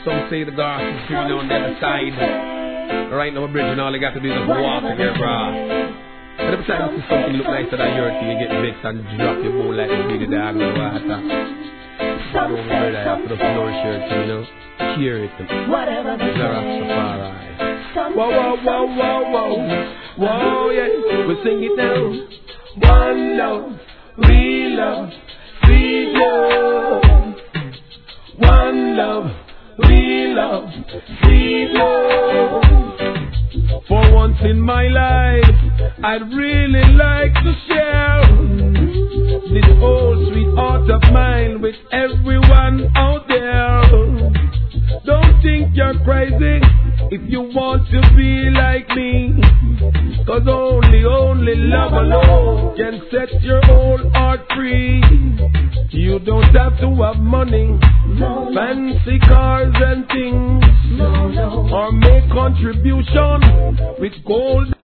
Some say the grass is green on the other side. Right now, a bridge and all you got to do is walk to your grass. But every time you see something look nicer than your thing, you get vexed and drop your bowl like a big dog in the water. Don't worry, I have to nourish your thing, you know. Cheer it. Rastafari. Whoa, whoa, whoa, whoa, whoa. Whoa, yeah. We sing it now. One love, we love, sweet love. One love, we love, sweet love. For once in my life, I'd really like to share this old sweet heart of mine with everyone out there. Don't think you're crazy if you want to be like me, 'cause only love alone can set your whole heart free. You don't have to have money, fancy cars and things, or make contribution with gold.